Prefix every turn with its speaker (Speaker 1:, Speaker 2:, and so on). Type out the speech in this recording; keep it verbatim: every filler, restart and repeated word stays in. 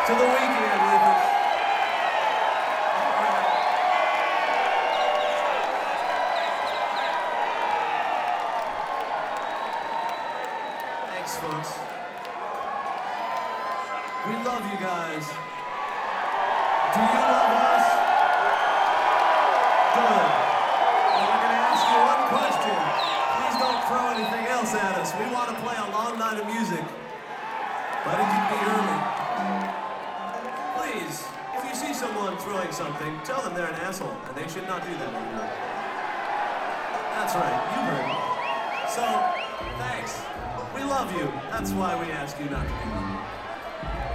Speaker 1: to the weekend with us. Thanks, folks. We love you guys. Do you love us? Good. And we're going to ask you one question. Please don't throw anything else at us. We want to play a long night of music. But it can be early. Please, if you see someone throwing something, tell them they're an asshole, and they should not do that anymore. That's right, you heard me. So, thanks. We love you. That's why we ask you not to do that.